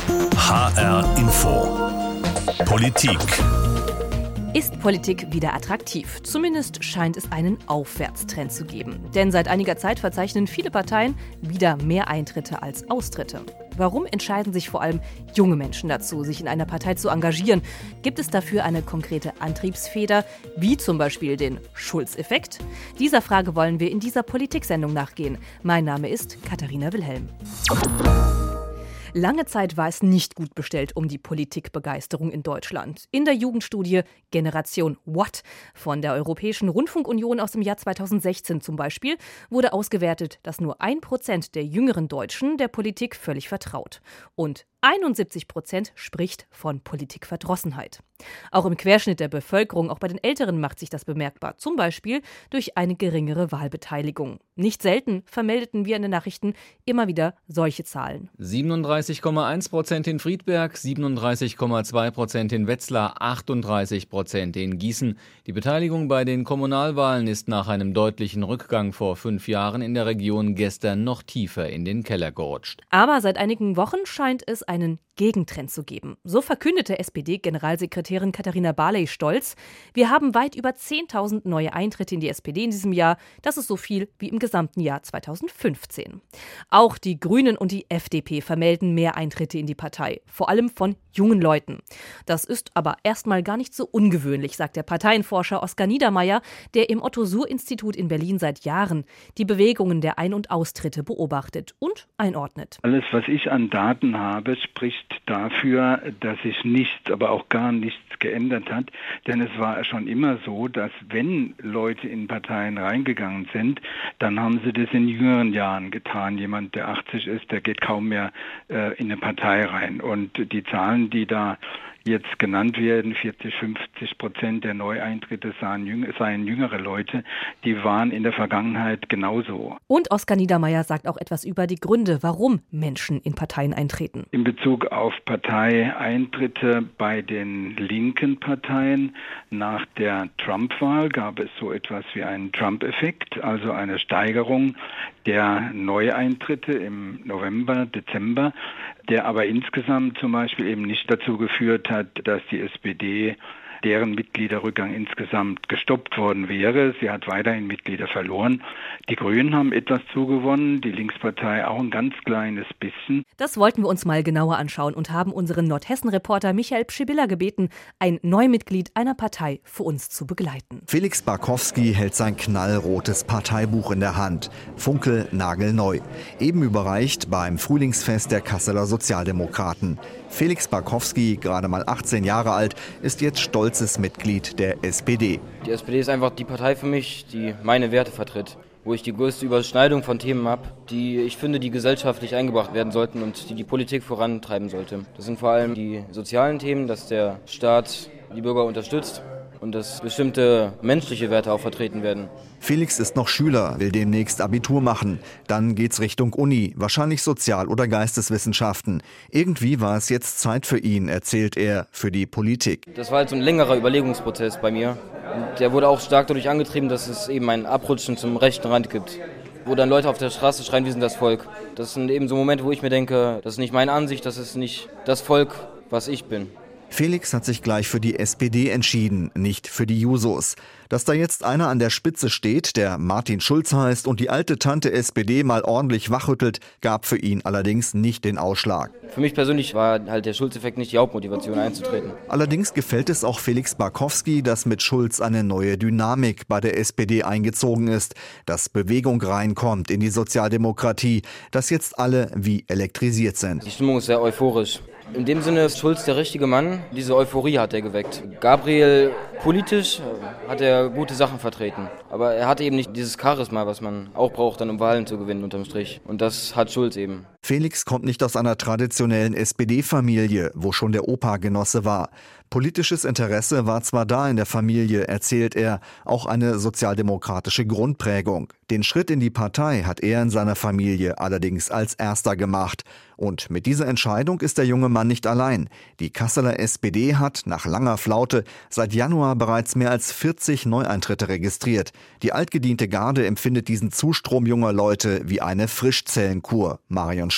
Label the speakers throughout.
Speaker 1: HR Info. Politik.
Speaker 2: Ist Politik wieder attraktiv? Zumindest scheint es einen Aufwärtstrend zu geben. Denn seit einiger Zeit verzeichnen viele Parteien wieder mehr Eintritte als Austritte. Warum entscheiden sich vor allem junge Menschen dazu, sich in einer Partei zu engagieren? Gibt es dafür eine konkrete Antriebsfeder, wie zum Beispiel den Schulz-Effekt? Dieser Frage wollen wir in dieser Politiksendung nachgehen. Mein Name ist Katharina Wilhelm. Lange Zeit war es nicht gut bestellt um die Politikbegeisterung in Deutschland. In der Jugendstudie Generation What von der Europäischen Rundfunkunion aus dem Jahr 2016 zum Beispiel wurde ausgewertet, dass nur 1% der jüngeren Deutschen der Politik völlig vertraut. Und 71% spricht von Politikverdrossenheit. Auch im Querschnitt der Bevölkerung, auch bei den Älteren macht sich das bemerkbar, zum Beispiel durch eine geringere Wahlbeteiligung. Nicht selten vermeldeten wir in den Nachrichten immer wieder solche Zahlen.
Speaker 3: 37,1% in Friedberg, 37,2% in Wetzlar, 38% in Gießen. Die Beteiligung bei den Kommunalwahlen ist nach einem deutlichen Rückgang vor 5 Jahren in der Region gestern noch tiefer in den Keller gerutscht.
Speaker 2: Aber seit einigen Wochen scheint es einen Gegentrend zu geben. So verkündete SPD-Generalsekretärin Katharina Barley stolz: Wir haben weit über 10.000 neue Eintritte in die SPD in diesem Jahr. Das ist so viel wie im gesamten Jahr 2015. Auch die Grünen und die FDP vermelden mehr Eintritte in die Partei, vor allem von jungen Leuten. Das ist aber erstmal gar nicht so ungewöhnlich, sagt der Parteienforscher Oskar Niedermeyer, der im Otto-Suhr-Institut in Berlin seit Jahren die Bewegungen der Ein- und Austritte beobachtet und einordnet.
Speaker 4: Alles, was ich an Daten habe, spricht dafür, dass sich nichts, aber auch gar nichts geändert hat. Denn es war schon immer so, dass wenn Leute in Parteien reingegangen sind, dann haben sie das in jüngeren Jahren getan. Jemand, der 80 ist, der geht kaum mehr in eine Partei rein. Und die Zahlen, die da jetzt genannt werden, 40-50% der Neueintritte seien jüngere Leute, die waren in der Vergangenheit genauso.
Speaker 2: Und Oskar Niedermeyer sagt auch etwas über die Gründe, warum Menschen in Parteien eintreten.
Speaker 4: In Bezug auf Parteieintritte bei den linken Parteien nach der Trump-Wahl gab es so etwas wie einen Trump-Effekt, also eine Steigerung der Neueintritte im November, Dezember, der aber insgesamt zum Beispiel eben nicht dazu geführt hat, dass die SPD, deren Mitgliederrückgang insgesamt gestoppt worden wäre. Sie hat weiterhin Mitglieder verloren. Die Grünen haben etwas zugewonnen, die Linkspartei auch ein ganz kleines bisschen.
Speaker 2: Das wollten wir uns mal genauer anschauen und haben unseren Nordhessen-Reporter Michael Pschibilla gebeten, ein Neumitglied einer Partei für uns zu begleiten.
Speaker 5: Felix Barkowski hält sein knallrotes Parteibuch in der Hand. Funkelnagelneu. Eben überreicht beim Frühlingsfest der Kasseler Sozialdemokraten. Felix Barkowski, gerade mal 18 Jahre alt, ist jetzt stolzes Mitglied der SPD.
Speaker 6: Die SPD ist einfach die Partei für mich, die meine Werte vertritt, wo ich die größte Überschneidung von Themen habe, die ich finde, die gesellschaftlich eingebracht werden sollten und die Politik vorantreiben sollte. Das sind vor allem die sozialen Themen, dass der Staat die Bürger unterstützt und dass bestimmte menschliche Werte auch vertreten werden.
Speaker 5: Felix ist noch Schüler, will demnächst Abitur machen. Dann geht's Richtung Uni, wahrscheinlich Sozial- oder Geisteswissenschaften. Irgendwie war es jetzt Zeit für ihn, erzählt er, für die Politik.
Speaker 6: Das war halt so ein längerer Überlegungsprozess bei mir. Und der wurde auch stark dadurch angetrieben, dass es eben ein Abrutschen zum rechten Rand gibt. Wo dann Leute auf der Straße schreien, wir sind das Volk. Das sind eben so Momente, wo ich mir denke, das ist nicht meine Ansicht, das ist nicht das Volk, was ich bin.
Speaker 5: Felix hat sich gleich für die SPD entschieden, nicht für die Jusos. Dass da jetzt einer an der Spitze steht, der Martin Schulz heißt und die alte Tante SPD mal ordentlich wachrüttelt, gab für ihn allerdings nicht den Ausschlag.
Speaker 6: Für mich persönlich war halt der Schulz-Effekt nicht die Hauptmotivation einzutreten.
Speaker 5: Allerdings gefällt es auch Felix Barkowski, dass mit Schulz eine neue Dynamik bei der SPD eingezogen ist, dass Bewegung reinkommt in die Sozialdemokratie, dass jetzt alle wie elektrisiert sind.
Speaker 6: Die Stimmung ist sehr euphorisch. In dem Sinne ist Schulz der richtige Mann. Diese Euphorie hat er geweckt. Gabriel, politisch hat er gute Sachen vertreten. Aber er hatte eben nicht dieses Charisma, was man auch braucht, dann um Wahlen zu gewinnen unterm Strich. Und das hat Schulz eben.
Speaker 5: Felix kommt nicht aus einer traditionellen SPD-Familie, wo schon der Opa Genosse war. Politisches Interesse war zwar da in der Familie, erzählt er, auch eine sozialdemokratische Grundprägung. Den Schritt in die Partei hat er in seiner Familie allerdings als erster gemacht. Und mit dieser Entscheidung ist der junge Mann nicht allein. Die Kasseler SPD hat nach langer Flaute seit Januar bereits mehr als 40 Neueintritte registriert. Die altgediente Garde empfindet diesen Zustrom junger Leute wie eine Frischzellenkur. Marion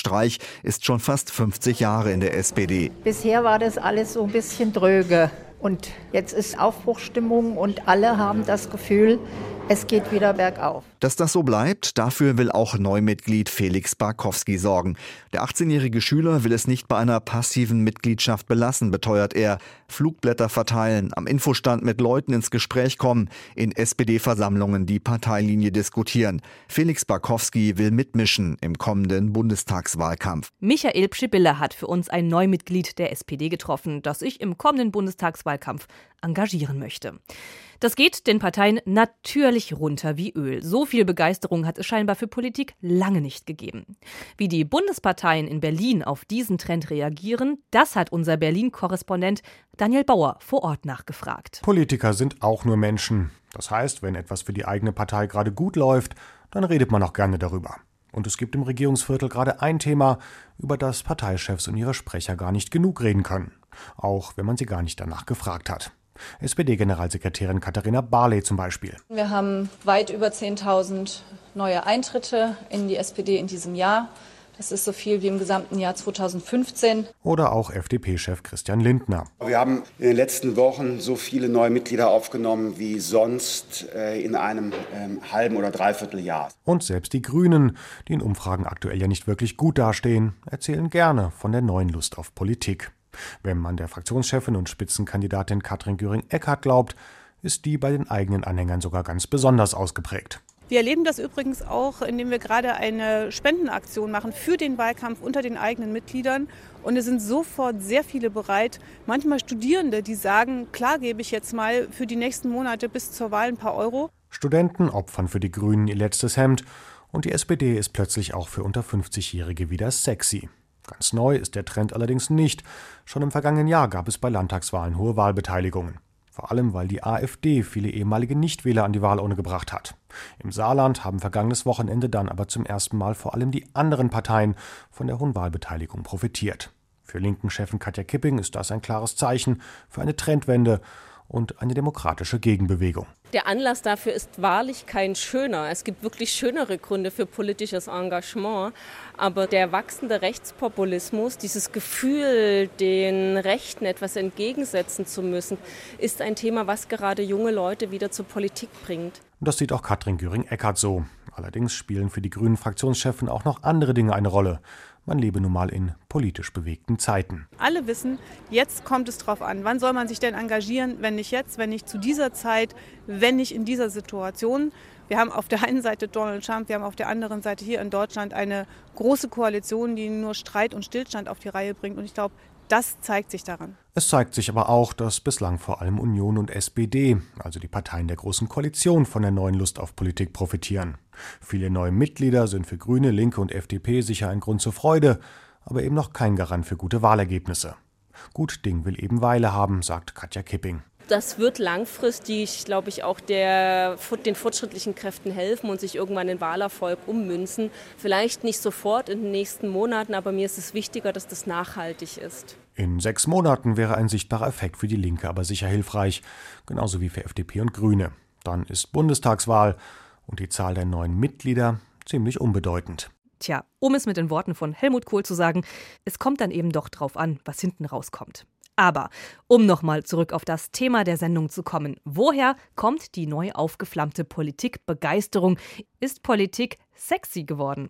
Speaker 5: Streich ist schon fast 50 Jahre in der SPD.
Speaker 7: Bisher war das alles so ein bisschen dröge. Und jetzt ist Aufbruchsstimmung und alle haben das Gefühl, es geht wieder bergauf.
Speaker 5: Dass das so bleibt, dafür will auch Neumitglied Felix Barkowski sorgen. Der 18-jährige Schüler will es nicht bei einer passiven Mitgliedschaft belassen, beteuert er. Flugblätter verteilen, am Infostand mit Leuten ins Gespräch kommen, in SPD-Versammlungen die Parteilinie diskutieren. Felix Barkowski will mitmischen im kommenden Bundestagswahlkampf.
Speaker 2: Michael Pschibbiller hat für uns ein Neumitglied der SPD getroffen, das sich im kommenden Bundestagswahlkampf engagieren möchte. Das geht den Parteien natürlich runter wie Öl. So viel Begeisterung hat es scheinbar für Politik lange nicht gegeben. Wie die Bundesparteien in Berlin auf diesen Trend reagieren, das hat unser Berlin-Korrespondent Daniel Bauer vor Ort nachgefragt.
Speaker 8: Politiker sind auch nur Menschen. Das heißt, wenn etwas für die eigene Partei gerade gut läuft, dann redet man auch gerne darüber. Und es gibt im Regierungsviertel gerade ein Thema, über das Parteichefs und ihre Sprecher gar nicht genug reden können. Auch wenn man sie gar nicht danach gefragt hat. SPD-Generalsekretärin Katharina Barley zum Beispiel.
Speaker 9: Wir haben weit über 10.000 neue Eintritte in die SPD in diesem Jahr. Das ist so viel wie im gesamten Jahr 2015.
Speaker 8: Oder auch FDP-Chef Christian Lindner.
Speaker 10: Wir haben in den letzten Wochen so viele neue Mitglieder aufgenommen wie sonst in einem halben oder dreiviertel Jahr.
Speaker 8: Und selbst die Grünen, die in Umfragen aktuell ja nicht wirklich gut dastehen, erzählen gerne von der neuen Lust auf Politik. Wenn man der Fraktionschefin und Spitzenkandidatin Katrin Göring-Eckardt glaubt, ist die bei den eigenen Anhängern sogar ganz besonders ausgeprägt.
Speaker 11: Wir erleben das übrigens auch, indem wir gerade eine Spendenaktion machen für den Wahlkampf unter den eigenen Mitgliedern. Und es sind sofort sehr viele bereit, manchmal Studierende, die sagen, klar gebe ich jetzt mal für die nächsten Monate bis zur Wahl ein paar Euro.
Speaker 8: Studenten opfern für die Grünen ihr letztes Hemd und die SPD ist plötzlich auch für unter 50-Jährige wieder sexy. Ganz neu ist der Trend allerdings nicht. Schon im vergangenen Jahr gab es bei Landtagswahlen hohe Wahlbeteiligungen. Vor allem, weil die AfD viele ehemalige Nichtwähler an die Wahlurne gebracht hat. Im Saarland haben vergangenes Wochenende dann aber zum ersten Mal vor allem die anderen Parteien von der hohen Wahlbeteiligung profitiert. Für Linken-Chefin Katja Kipping ist das ein klares Zeichen für eine Trendwende und eine demokratische Gegenbewegung.
Speaker 12: Der Anlass dafür ist wahrlich kein schöner. Es gibt wirklich schönere Gründe für politisches Engagement. Aber der wachsende Rechtspopulismus, dieses Gefühl, den Rechten etwas entgegensetzen zu müssen, ist ein Thema, was gerade junge Leute wieder zur Politik bringt.
Speaker 8: Und das sieht auch Katrin Göring-Eckardt so. Allerdings spielen für die grünen Fraktionschefin auch noch andere Dinge eine Rolle. Man lebe nun mal in politisch bewegten Zeiten.
Speaker 11: Alle wissen, jetzt kommt es drauf an. Wann soll man sich denn engagieren, wenn nicht jetzt, wenn nicht zu dieser Zeit, wenn nicht in dieser Situation? Wir haben auf der einen Seite Donald Trump, wir haben auf der anderen Seite hier in Deutschland eine große Koalition, die nur Streit und Stillstand auf die Reihe bringt. Und ich glaube, das zeigt sich daran.
Speaker 8: Es zeigt sich aber auch, dass bislang vor allem Union und SPD, also die Parteien der Großen Koalition, von der neuen Lust auf Politik profitieren. Viele neue Mitglieder sind für Grüne, Linke und FDP sicher ein Grund zur Freude, aber eben noch kein Garant für gute Wahlergebnisse. Gut Ding will eben Weile haben, sagt Katja Kipping.
Speaker 12: Das wird langfristig, glaube ich, auch den fortschrittlichen Kräften helfen und sich irgendwann in Wahlerfolg ummünzen. Vielleicht nicht sofort in den nächsten Monaten, aber mir ist es wichtiger, dass das nachhaltig ist.
Speaker 8: In 6 Monaten wäre ein sichtbarer Effekt für die Linke aber sicher hilfreich, genauso wie für FDP und Grüne. Dann ist Bundestagswahl und die Zahl der neuen Mitglieder ziemlich unbedeutend.
Speaker 2: Tja, um es mit den Worten von Helmut Kohl zu sagen, es kommt dann eben doch drauf an, was hinten rauskommt. Aber um nochmal zurück auf das Thema der Sendung zu kommen, woher kommt die neu aufgeflammte Politikbegeisterung? Ist Politik sexy geworden?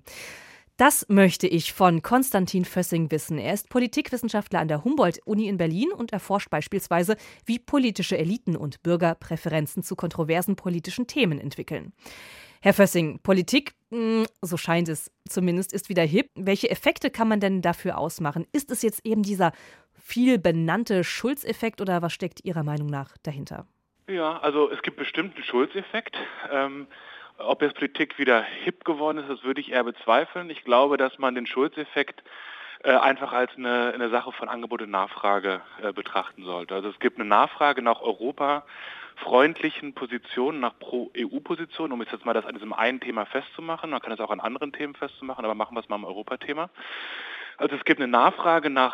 Speaker 2: Das möchte ich von Konstantin Vössing wissen. Er ist Politikwissenschaftler an der Humboldt-Uni in Berlin und erforscht beispielsweise, wie politische Eliten und Bürger Präferenzen zu kontroversen politischen Themen entwickeln. Herr Vössing, Politik, so scheint es zumindest, ist wieder hip. Welche Effekte kann man denn dafür ausmachen? Ist es jetzt eben dieser viel benannte Schulz-Effekt oder was steckt Ihrer Meinung nach dahinter?
Speaker 13: Ja, also es gibt bestimmt einen Schulz-Effekt. Ob jetzt Politik wieder hip geworden ist, das würde ich eher bezweifeln. Ich glaube, dass man den Schulz-Effekt einfach als eine Sache von Angebot und Nachfrage betrachten sollte. Also es gibt eine Nachfrage nach europafreundlichen Positionen, nach Pro-EU-Positionen, um jetzt mal das an diesem einen Thema festzumachen. Man kann es auch an anderen Themen festzumachen, aber machen wir es mal am Europathema. Also es gibt eine Nachfrage nach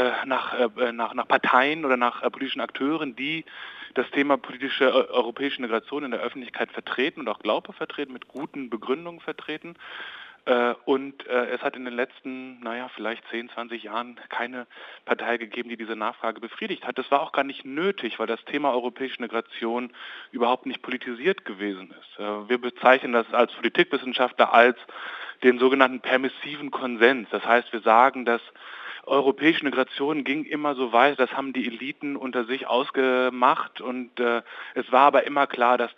Speaker 13: Parteien oder nach politischen Akteuren, die das Thema politische europäische Integration in der Öffentlichkeit vertreten und auch glaubhaft vertreten, mit guten Begründungen vertreten. Und es hat in den letzten, vielleicht 10, 20 Jahren keine Partei gegeben, die diese Nachfrage befriedigt hat. Das war auch gar nicht nötig, weil das Thema europäische Integration überhaupt nicht politisiert gewesen ist. Wir bezeichnen das als Politikwissenschaftler als den sogenannten permissiven Konsens. Das heißt, wir sagen, dass europäische Integration ging immer so weit, das haben die Eliten unter sich ausgemacht und es war aber immer klar, dass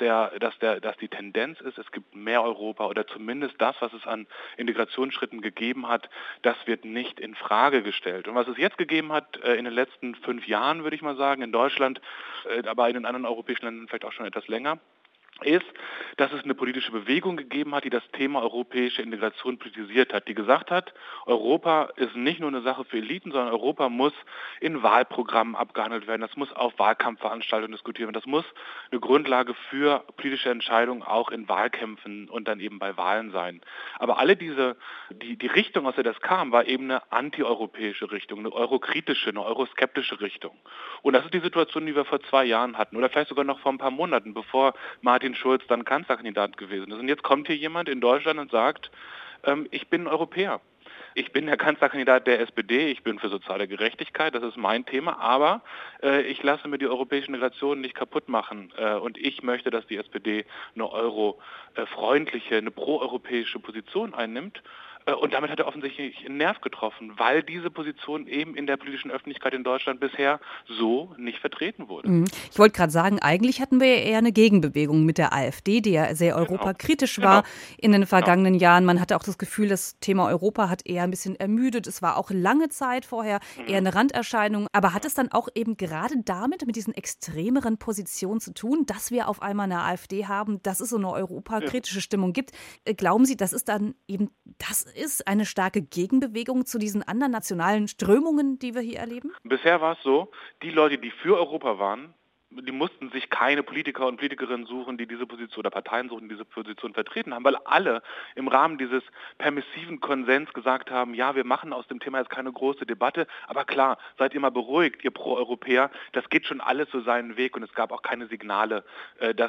Speaker 13: die Tendenz ist, es gibt mehr Europa oder zumindest das, was es an Integrationsschritten gegeben hat, das wird nicht in Frage gestellt. Und was es jetzt gegeben hat in den letzten 5 Jahren, würde ich mal sagen, in Deutschland, aber in den anderen europäischen Ländern vielleicht auch schon etwas länger, ist, dass es eine politische Bewegung gegeben hat, die das Thema europäische Integration politisiert hat, die gesagt hat, Europa ist nicht nur eine Sache für Eliten, sondern Europa muss in Wahlprogrammen abgehandelt werden, das muss auf Wahlkampfveranstaltungen diskutiert werden, das muss eine Grundlage für politische Entscheidungen auch in Wahlkämpfen und dann eben bei Wahlen sein. Aber alle die Richtung, aus der das kam, war eben eine antieuropäische Richtung, eine eurokritische, eine euroskeptische Richtung. Und das ist die Situation, die wir vor 2 Jahren hatten oder vielleicht sogar noch vor ein paar Monaten, bevor Martin Schulz dann Kanzlerkandidat gewesen ist. Und jetzt kommt hier jemand in Deutschland und sagt, ich bin Europäer. Ich bin der Kanzlerkandidat der SPD, ich bin für soziale Gerechtigkeit, das ist mein Thema, aber ich lasse mir die europäische Integration nicht kaputt machen und ich möchte, dass die SPD eine eurofreundliche, eine proeuropäische Position einnimmt. Und damit hat er offensichtlich einen Nerv getroffen, weil diese Position eben in der politischen Öffentlichkeit in Deutschland bisher so nicht vertreten wurde.
Speaker 2: Ich wollte gerade sagen, eigentlich hatten wir eher eine Gegenbewegung mit der AfD, die ja sehr europakritisch war in den vergangenen Jahren. Man hatte auch das Gefühl, das Thema Europa hat eher ein bisschen ermüdet. Es war auch lange Zeit vorher eher eine Randerscheinung. Aber hat es dann auch eben gerade damit, mit diesen extremeren Positionen zu tun, dass wir auf einmal eine AfD haben, dass es so eine europakritische Stimmung gibt? Glauben Sie, das ist dann eben ist eine starke Gegenbewegung zu diesen anderen nationalen Strömungen, die wir hier erleben?
Speaker 13: Bisher war es so, die Leute, die für Europa waren, die mussten sich keine Politiker und Politikerinnen suchen, die diese Position oder Parteien suchen, die diese Position vertreten haben, weil alle im Rahmen dieses permissiven Konsens gesagt haben, ja, wir machen aus dem Thema jetzt keine große Debatte, aber klar, seid ihr mal beruhigt, ihr Pro-Europäer, das geht schon alles so seinen Weg und es gab auch keine Signale, dass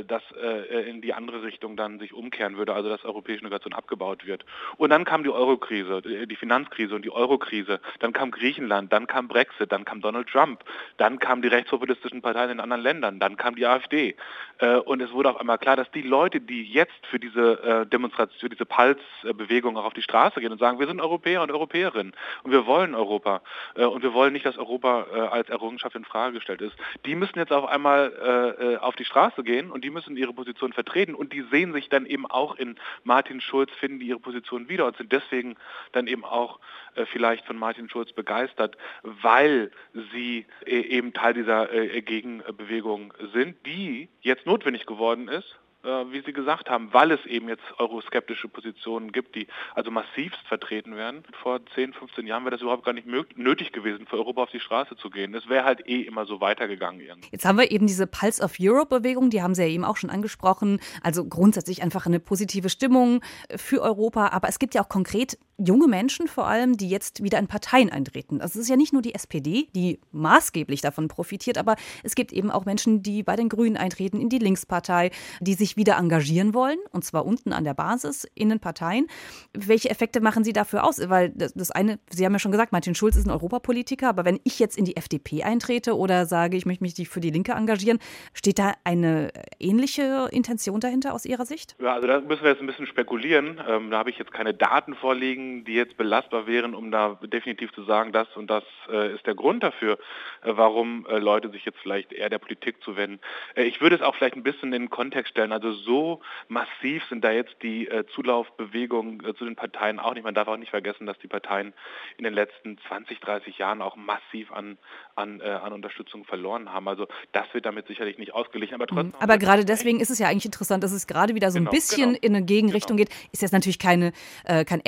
Speaker 13: in die andere Richtung dann sich umkehren würde, also dass europäische Integration abgebaut wird. Und dann kam die Eurokrise, die Finanzkrise und die Eurokrise, dann kam Griechenland, dann kam Brexit, dann kam Donald Trump, dann kamen die rechtspopulistischen Parteien in anderen Ländern, dann kam die AfD und es wurde auf einmal klar, dass die Leute, die jetzt für diese Demonstration, diese Pulse-Bewegung auch auf die Straße gehen und sagen, wir sind Europäer und Europäerinnen und wir wollen Europa und wir wollen nicht, dass Europa als Errungenschaft in Frage gestellt ist, die müssen jetzt auf einmal auf die Straße gehen und die müssen ihre Position vertreten und die sehen sich dann eben auch in Martin Schulz, finden die ihre Position wieder und sind deswegen dann eben auch vielleicht von Martin Schulz begeistert, weil sie eben Teil dieser Gegenbewegung sind, die jetzt notwendig geworden ist, wie Sie gesagt haben, weil es eben jetzt euroskeptische Positionen gibt, die also massivst vertreten werden. Vor 10, 15 Jahren wäre das überhaupt gar nicht nötig gewesen, für Europa auf die Straße zu gehen. Es wäre halt immer so weitergegangen irgendwie.
Speaker 2: Jetzt haben wir eben diese Pulse of Europe-Bewegung, die haben Sie ja eben auch schon angesprochen. Also grundsätzlich einfach eine positive Stimmung für Europa. Aber es gibt ja auch konkret junge Menschen vor allem, die jetzt wieder in Parteien eintreten. Also es ist ja nicht nur die SPD, die maßgeblich davon profitiert, aber es gibt eben auch Menschen, die bei den Grünen eintreten, in die Linkspartei, die sich wieder engagieren wollen, und zwar unten an der Basis in den Parteien. Welche Effekte machen Sie dafür aus? Weil das eine, Sie haben ja schon gesagt, Martin Schulz ist ein Europapolitiker, aber wenn ich jetzt in die FDP eintrete oder sage, ich möchte mich für die Linke engagieren, steht da eine ähnliche Intention dahinter aus Ihrer Sicht?
Speaker 13: Ja, also da müssen wir jetzt ein bisschen spekulieren. Da habe ich jetzt keine Daten vorliegen, die jetzt belastbar wären, um da definitiv zu sagen, das und das ist der Grund dafür, warum Leute sich jetzt vielleicht eher der Politik zuwenden. Ich würde es auch vielleicht ein bisschen in den Kontext stellen. Also so massiv sind da jetzt die Zulaufbewegungen zu den Parteien auch nicht. Man darf auch nicht vergessen, dass die Parteien in den letzten 20, 30 Jahren auch massiv an Unterstützung verloren haben. Also das wird damit sicherlich nicht ausgeglichen. Aber trotzdem.
Speaker 2: Aber gerade deswegen ist es ja eigentlich interessant, dass es gerade wieder so ein bisschen in eine Gegenrichtung geht. Ist jetzt natürlich kein Erdrutsch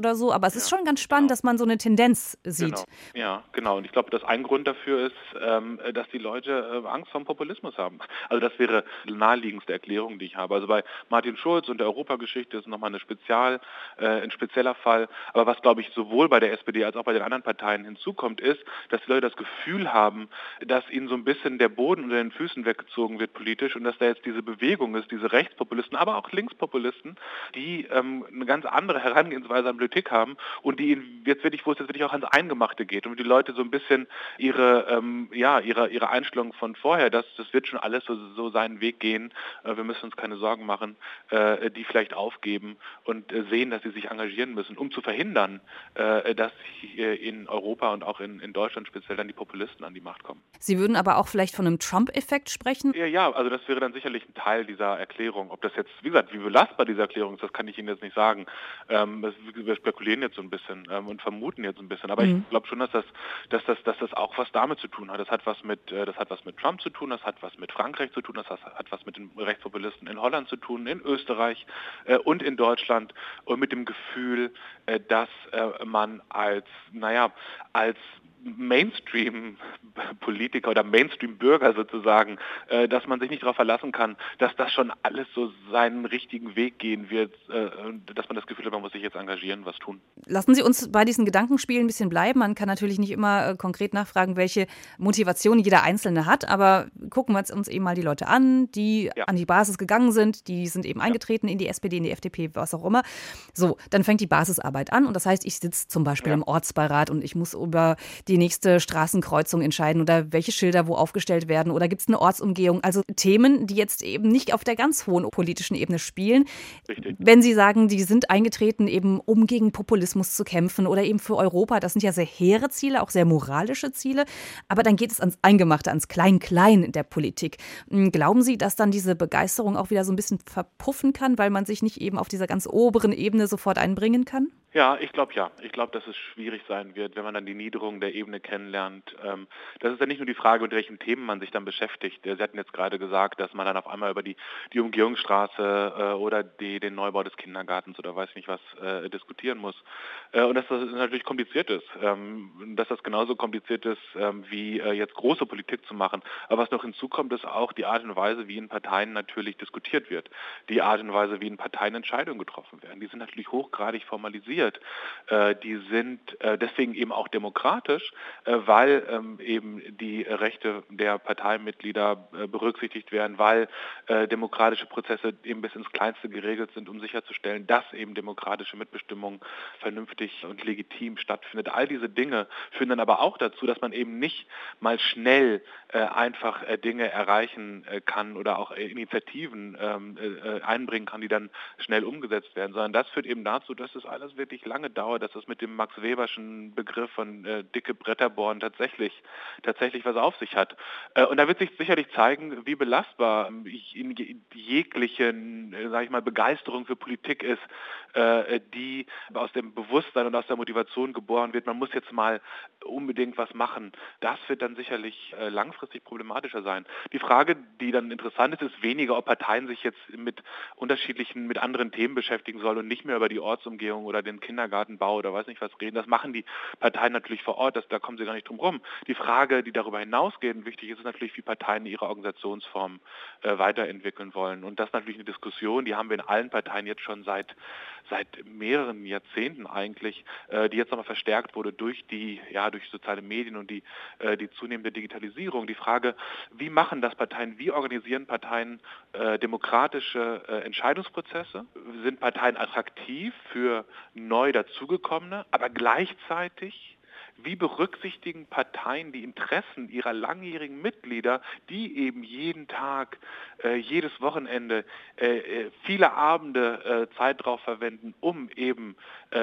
Speaker 2: oder so, aber es ist schon ganz spannend, dass man so eine Tendenz sieht.
Speaker 13: Genau. Und ich glaube, dass ein Grund dafür ist, dass die Leute Angst vor dem Populismus haben. Also das wäre die naheliegendste Erklärung, die ich habe. Also bei Martin Schulz und der Europageschichte ist nochmal ein spezieller Fall. Aber was, glaube ich, sowohl bei der SPD als auch bei den anderen Parteien hinzukommt, ist, dass die Leute das Gefühl haben, dass ihnen so ein bisschen der Boden unter den Füßen weggezogen wird politisch und dass da jetzt diese Bewegung ist, diese Rechtspopulisten, aber auch Linkspopulisten, die eine ganz andere Herangehensweise an Politik haben und die ihnen wo es jetzt wirklich auch ans Eingemachte geht und die Leute so ein bisschen ihre Einstellung von vorher, das wird schon alles so seinen Weg gehen, wir müssen uns keine Sorgen machen, die vielleicht aufgeben und sehen, dass sie sich engagieren müssen, um zu verhindern, dass in Europa und auch in Deutschland speziell dann die Populisten an die Macht kommen.
Speaker 2: Sie würden aber auch vielleicht von einem Trump-Effekt sprechen?
Speaker 13: Ja, also das wäre dann sicherlich ein Teil dieser Erklärung. Ob das jetzt, wie gesagt, wie belastbar diese Erklärung ist, das kann ich Ihnen jetzt nicht sagen. Wir spekulieren jetzt so ein bisschen und vermuten jetzt ein bisschen. Aber ich glaube schon, dass das auch was damit zu tun hat. Das hat was mit Trump zu tun, das hat was mit Frankreich zu tun, das hat was mit den Rechtspopulisten in Holland zu tun, in Österreich und in Deutschland und mit dem Gefühl, dass man als Mainstream-Politiker oder Mainstream-Bürger sozusagen, dass man sich nicht darauf verlassen kann, dass das schon alles so seinen richtigen Weg gehen wird, dass man das Gefühl hat, man muss sich jetzt engagieren, was tun.
Speaker 2: Lassen Sie uns bei diesen Gedankenspielen ein bisschen bleiben. Man kann natürlich nicht immer konkret nachfragen, welche Motivation jeder Einzelne hat, aber gucken wir uns eben mal die Leute an, die an die Basis gegangen sind, die sind eben eingetreten in die SPD, in die FDP, was auch immer. So, dann fängt die Basisarbeit an und das heißt, ich sitze zum Beispiel im Ortsbeirat und ich muss über die nächste Straßenkreuzung entscheiden oder welche Schilder wo aufgestellt werden oder gibt es eine Ortsumgehung. Also Themen, die jetzt eben nicht auf der ganz hohen politischen Ebene spielen. Richtig. Wenn Sie sagen, die sind eingetreten, eben um gegen Populismus zu kämpfen oder eben für Europa, das sind ja sehr hehre Ziele, auch sehr moralische Ziele. Aber dann geht es ans Eingemachte, ans Klein-Klein der Politik. Glauben Sie, dass dann diese Begeisterung auch wieder so ein bisschen verpuffen kann, weil man sich nicht eben auf dieser ganz oberen Ebene sofort einbringen kann?
Speaker 13: Ja. Ich glaube, dass es schwierig sein wird, wenn man dann die Niederung der Ebene kennenlernt. Das ist ja nicht nur die Frage, mit welchen Themen man sich dann beschäftigt. Sie hatten jetzt gerade gesagt, dass man dann auf einmal über die Umgehungsstraße oder den Neubau des Kindergartens oder weiß nicht was diskutieren muss. Und dass das natürlich kompliziert ist. Dass das genauso kompliziert ist, wie jetzt große Politik zu machen. Aber was noch hinzukommt, ist auch die Art und Weise, wie in Parteien natürlich diskutiert wird. Die Art und Weise, wie in Parteien Entscheidungen getroffen werden. Die sind natürlich hochgradig formalisiert. Die sind deswegen eben auch demokratisch, weil eben die Rechte der Parteimitglieder berücksichtigt werden, weil demokratische Prozesse eben bis ins Kleinste geregelt sind, um sicherzustellen, dass eben demokratische Mitbestimmung vernünftig und legitim stattfindet. All diese Dinge führen dann aber auch dazu, dass man eben nicht mal schnell einfach Dinge erreichen kann oder auch Initiativen einbringen kann, die dann schnell umgesetzt werden, sondern das führt eben dazu, dass es alles wirklich lange dauert, dass es mit dem Max Weberschen Begriff von dicke Bretter bohren tatsächlich was auf sich hat. Und da wird sich sicherlich zeigen, wie belastbar jegliche, Begeisterung für Politik ist, die aus dem Bewusstsein und aus der Motivation geboren wird. Man muss jetzt mal unbedingt was machen. Das wird dann sicherlich langfristig problematischer sein. Die Frage, die dann interessant ist, ist weniger, ob Parteien sich jetzt mit anderen Themen beschäftigen sollen und nicht mehr über die Ortsumgehung oder den Kindergartenbau oder weiß nicht was reden. Das machen die Parteien natürlich vor Ort, da kommen sie gar nicht drum rum. Die Frage, die darüber hinausgeht und wichtig ist natürlich, wie Parteien ihre Organisationsform weiterentwickeln wollen. Und das ist natürlich eine Diskussion, die haben wir in allen Parteien jetzt schon seit mehreren Jahrzehnten eigentlich, die jetzt nochmal verstärkt wurde durch soziale Medien und die zunehmende Digitalisierung. Die Frage, wie organisieren Parteien demokratische Entscheidungsprozesse? Sind Parteien attraktiv für neu dazugekommene, aber gleichzeitig wie berücksichtigen Parteien die Interessen ihrer langjährigen Mitglieder, die eben jeden Tag, jedes Wochenende, viele Abende Zeit drauf verwenden, um eben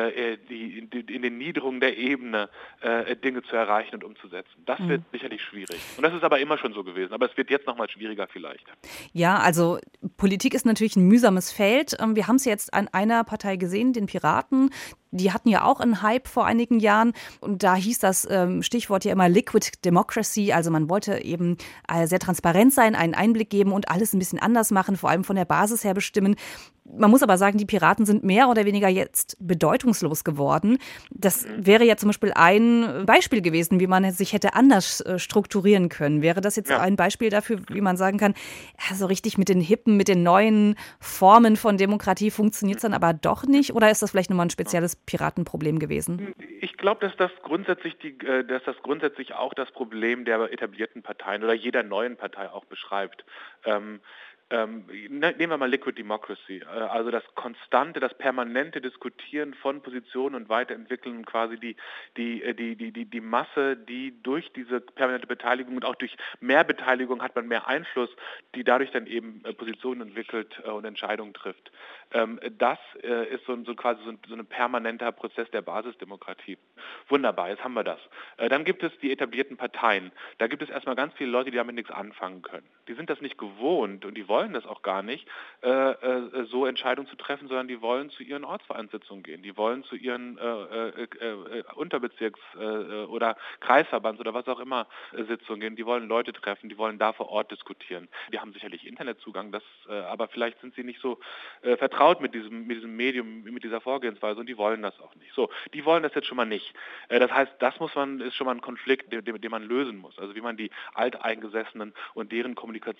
Speaker 13: in den Niederungen der Ebene Dinge zu erreichen und umzusetzen. Das wird sicherlich schwierig. Und das ist aber immer schon so gewesen. Aber es wird jetzt noch mal schwieriger vielleicht. Ja, also Politik ist natürlich ein mühsames Feld. Wir haben es jetzt an einer Partei gesehen, den Piraten. Die hatten ja auch einen Hype vor einigen Jahren und da hieß das Stichwort ja immer Liquid Democracy, also man wollte eben sehr transparent sein, einen Einblick geben und alles ein bisschen anders machen, vor allem von der Basis her bestimmen.
Speaker 2: Man muss aber sagen, die Piraten sind mehr oder weniger jetzt bedeutungslos geworden. Das wäre ja zum Beispiel ein Beispiel gewesen, wie man sich hätte anders strukturieren können. Wäre das jetzt ein Beispiel dafür, wie man sagen kann, ja, so richtig mit den hippen, mit den neuen Formen von Demokratie funktioniert es dann aber doch nicht? Oder ist das vielleicht nochmal ein spezielles Piratenproblem gewesen?
Speaker 13: Ich glaube, dass das grundsätzlich auch das Problem der etablierten Parteien oder jeder neuen Partei auch beschreibt. Nehmen wir mal Liquid Democracy, also das konstante, das permanente Diskutieren von Positionen und Weiterentwickeln, quasi die Masse, die durch diese permanente Beteiligung und auch durch mehr Beteiligung hat man mehr Einfluss, die dadurch dann eben Positionen entwickelt und Entscheidungen trifft. Das ist so ein permanenter Prozess der Basisdemokratie. Wunderbar, jetzt haben wir das. Dann gibt es die etablierten Parteien. Da gibt es erstmal ganz viele Leute, die damit nichts anfangen können. Die sind das nicht gewohnt und die wollen das auch gar nicht, so Entscheidungen zu treffen, sondern die wollen zu ihren Ortsvereinssitzungen gehen. Die wollen zu ihren Unterbezirks- oder Kreisverbands- oder was auch immer Sitzungen gehen. Die wollen Leute treffen, die wollen da vor Ort diskutieren. Die haben sicherlich Internetzugang, aber vielleicht sind sie nicht so vertraut mit diesem Medium, mit dieser Vorgehensweise und die wollen das auch nicht. So, die wollen das jetzt schon mal nicht. Das heißt, ist schon mal ein Konflikt, den man lösen muss. Also wie man die Alteingesessenen und deren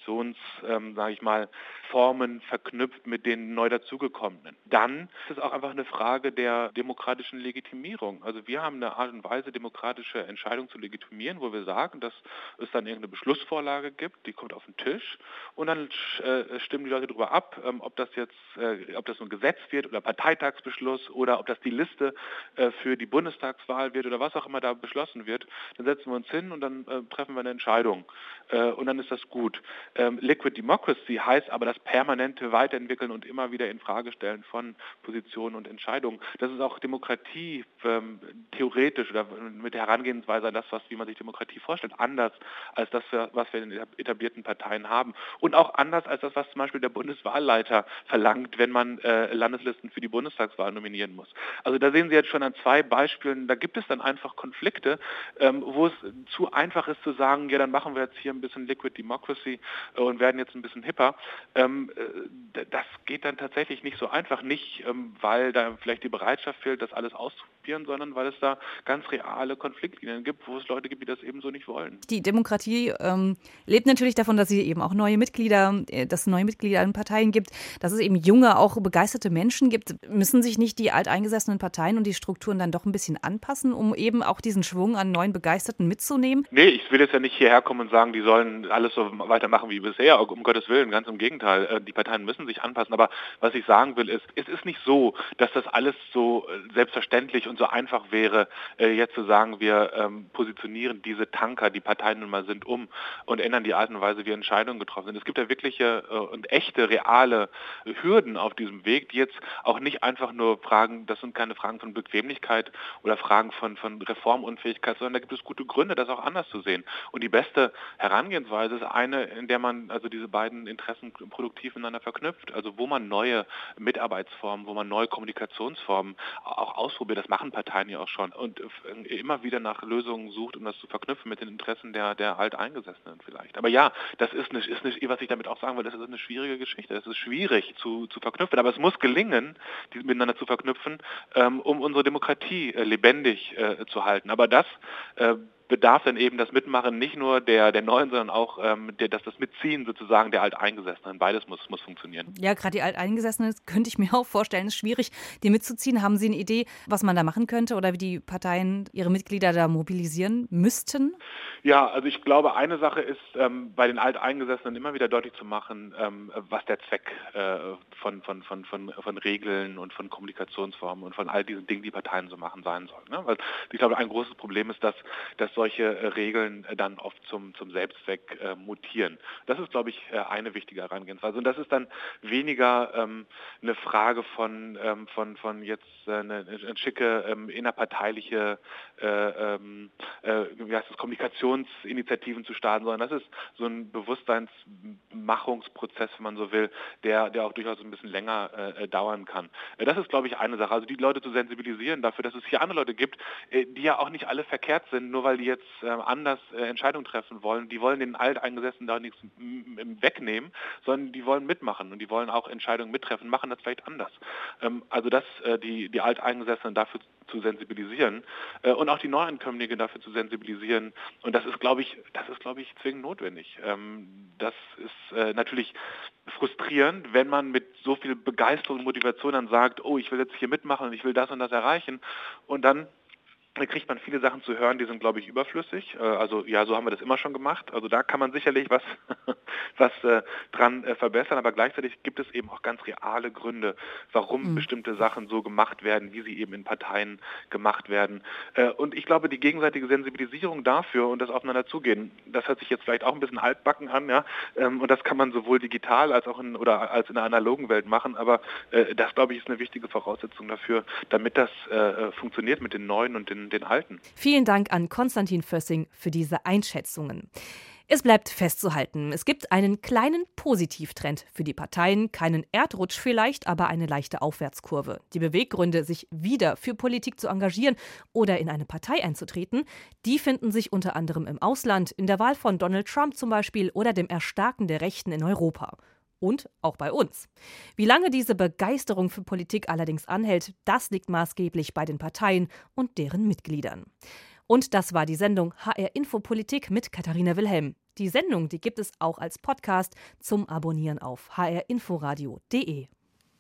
Speaker 13: Formen verknüpft mit den neu dazugekommenen. Dann ist es auch einfach eine Frage der demokratischen Legitimierung. Also wir haben eine Art und Weise, demokratische Entscheidungen zu legitimieren, wo wir sagen, dass es dann irgendeine Beschlussvorlage gibt, die kommt auf den Tisch und dann stimmen die Leute darüber ab, ob das ein Gesetz wird oder Parteitagsbeschluss oder ob das die Liste für die Bundestagswahl wird oder was auch immer da beschlossen wird. Dann setzen wir uns hin und dann treffen wir eine Entscheidung und dann ist das gut. Liquid Democracy heißt aber das permanente Weiterentwickeln und immer wieder in Frage stellen von Positionen und Entscheidungen. Das ist auch Demokratie theoretisch oder mit der Herangehensweise an das, wie man sich Demokratie vorstellt, anders als das, was wir in den etablierten Parteien haben. Und auch anders als das, was zum Beispiel der Bundeswahlleiter verlangt, wenn man Landeslisten für die Bundestagswahl nominieren muss. Also da sehen Sie jetzt schon an 2 Beispielen, da gibt es dann einfach Konflikte, wo es zu einfach ist zu sagen, ja, dann machen wir jetzt hier ein bisschen Liquid Democracy und werden jetzt ein bisschen hipper. Das geht dann tatsächlich nicht so einfach, nicht weil da vielleicht die Bereitschaft fehlt, das alles auszuprobieren, sondern weil es da ganz reale Konfliktlinien gibt, wo es Leute gibt, die das eben so nicht wollen.
Speaker 2: Die Demokratie lebt natürlich davon, dass sie eben auch neue Mitglieder in Parteien gibt, dass es eben junge, auch begeisterte Menschen gibt. Müssen sich nicht die alteingesessenen Parteien und die Strukturen dann doch ein bisschen anpassen, um eben auch diesen Schwung an neuen Begeisterten mitzunehmen?
Speaker 13: Nee, ich will jetzt ja nicht hierher kommen und sagen, die sollen alles so weitermachen wie bisher, um Gottes Willen, ganz im Gegenteil. Die Parteien müssen sich anpassen, aber was ich sagen will ist, es ist nicht so, dass das alles so selbstverständlich und so einfach wäre, jetzt zu sagen, wir positionieren diese Tanker, die Parteien nun mal sind, um und ändern die Art und Weise, wie Entscheidungen getroffen sind. Es gibt ja wirkliche und echte, reale Hürden auf diesem Weg, die jetzt auch nicht einfach nur Fragen, das sind keine Fragen von Bequemlichkeit oder Fragen von Reformunfähigkeit, sondern da gibt es gute Gründe, das auch anders zu sehen. Und die beste Herangehensweise ist eine, in der man also diese beiden Interessen produktiv miteinander verknüpft, also wo man neue Mitarbeitsformen, wo man neue Kommunikationsformen auch ausprobiert, das machen Parteien ja auch schon und immer wieder nach Lösungen sucht, um das zu verknüpfen mit den Interessen der Alteingesessenen vielleicht. Aber ja, das ist nicht, was ich damit auch sagen will, das ist eine schwierige Geschichte, das ist schwierig zu verknüpfen, aber es muss gelingen, die miteinander zu verknüpfen, um unsere Demokratie lebendig zu halten. Aber das bedarf dann eben das Mitmachen nicht nur der Neuen, sondern auch das Mitziehen sozusagen der Alteingesessenen. Beides muss funktionieren.
Speaker 2: Ja, gerade die Alteingesessenen könnte ich mir auch vorstellen, ist schwierig, die mitzuziehen. Haben Sie eine Idee, was man da machen könnte oder wie die Parteien ihre Mitglieder da mobilisieren müssten?
Speaker 13: Ja, also ich glaube, eine Sache ist, bei den Alteingesessenen immer wieder deutlich zu machen, was der Zweck von Regeln und von Kommunikationsformen und von all diesen Dingen, die Parteien so machen, sein soll. Ne? Weil ich glaube, ein großes Problem ist, dass solche Regeln dann oft zum Selbstzweck mutieren. Das ist, glaube ich, eine wichtige Herangehensweise. Und das ist dann weniger eine Frage von jetzt eine schicke innerparteiliche Kommunikationsform Diskussionsinitiativen zu starten, sondern das ist so ein Bewusstseinsmachungsprozess, wenn man so will, der auch durchaus ein bisschen länger dauern kann. Das ist, glaube ich, eine Sache. Also die Leute zu sensibilisieren dafür, dass es hier andere Leute gibt, die ja auch nicht alle verkehrt sind, nur weil die jetzt anders Entscheidungen treffen wollen. Die wollen den Alteingesessenen da nichts wegnehmen, sondern die wollen mitmachen und die wollen auch Entscheidungen mittreffen, machen das vielleicht anders. Also die Alteingesessenen dafür zu sensibilisieren und auch die Neuankömmlinge dafür zu sensibilisieren. Und das ist, glaube ich, zwingend notwendig. Das ist natürlich frustrierend, wenn man mit so viel Begeisterung und Motivation dann sagt, oh, ich will jetzt hier mitmachen und ich will das und das erreichen. Und dann kriegt man viele Sachen zu hören, die sind, glaube ich, überflüssig. Also ja, so haben wir das immer schon gemacht. Also da kann man sicherlich was dran verbessern, aber gleichzeitig gibt es eben auch ganz reale Gründe, warum bestimmte Sachen so gemacht werden, wie sie eben in Parteien gemacht werden. Und ich glaube, die gegenseitige Sensibilisierung dafür und das Aufeinander zugehen, das hört sich jetzt vielleicht auch ein bisschen altbacken an, ja. Und das kann man sowohl digital als auch in der analogen Welt machen, aber das, glaube ich, ist eine wichtige Voraussetzung dafür, damit das funktioniert mit den Neuen und den Alten.
Speaker 2: Vielen Dank an Konstantin Vössing für diese Einschätzungen. Es bleibt festzuhalten, es gibt einen kleinen Positivtrend für die Parteien, keinen Erdrutsch vielleicht, aber eine leichte Aufwärtskurve. Die Beweggründe, sich wieder für Politik zu engagieren oder in eine Partei einzutreten, die finden sich unter anderem im Ausland, in der Wahl von Donald Trump zum Beispiel oder dem Erstarken der Rechten in Europa. Und auch bei uns. Wie lange diese Begeisterung für Politik allerdings anhält, das liegt maßgeblich bei den Parteien und deren Mitgliedern. Und das war die Sendung HR Info Politik mit Katharina Wilhelm. Die Sendung, die gibt es auch als Podcast zum Abonnieren auf hrinforadio.de.